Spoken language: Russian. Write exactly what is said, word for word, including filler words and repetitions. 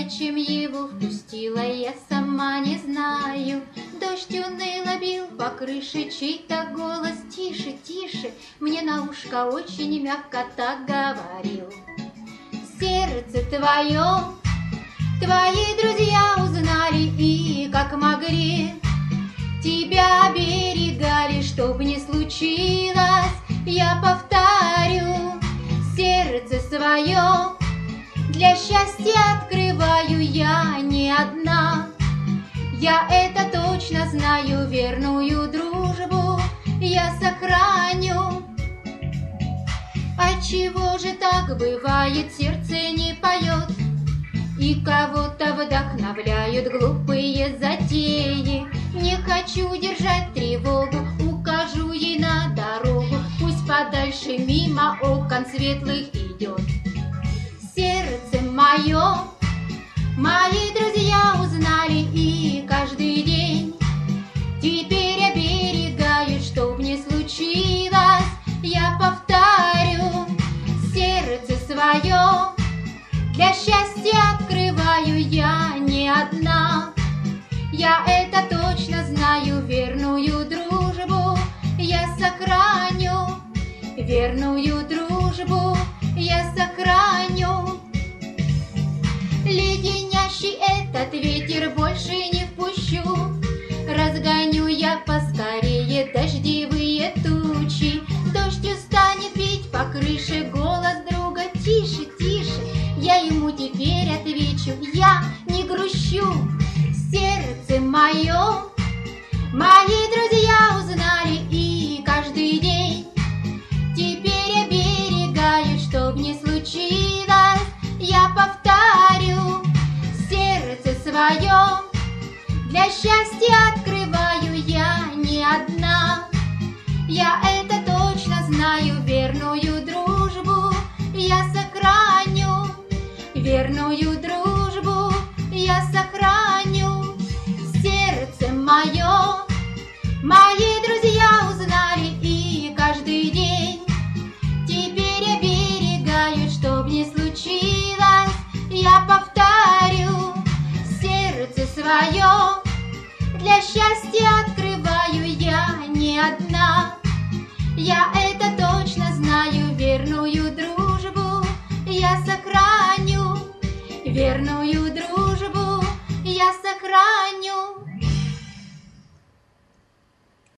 Зачем его впустила, я сама не знаю. Дождь уныло бил по крыше, чей-то голос: тише, тише, мне на ушко очень мягко так говорил. Сердце твое твои друзья узнали и, как могли, тебя оберегали, чтоб не случилось. Я повторю, сердце свое для счастья открываю я не одна. Я это точно знаю, верную дружбу я сохраню. Отчего же так бывает, сердце не поет, и кого-то вдохновляют глупые затеи? Не хочу держать тревогу, укажу ей на дорогу, пусть подальше мимо окон светлых идет. Сердце мое мои друзья узнали и каждый день теперь оберегают, чтоб не случилось. Я повторю, сердце свое для счастья открываю я не одна. Я это точно знаю, верную дружбу я сохраню. Верную дружбу я сохраню. Леденящий этот ветер больше не впущу. Разгоню я поскорее дождевые тучи. Дождь устанет бить по крыше, голос друга: тише, тише. Я ему теперь отвечу: я не грущу. Сердце мое мои друзья узнали и каждый день теперь оберегают, чтоб не случилось. Я повторю, сердце свое для счастья открываю я не одна. Я это точно знаю, верную дружбу я сохраню. Верную дружбу я сохраню. Сердце мое мои друзья узнали и каждый день теперь оберегают, чтоб не случилось. Я повторю, сердце свое для счастья открываю я не одна. Я это точно знаю, верную дружбу я сохраню. Верную дружбу я сохраню.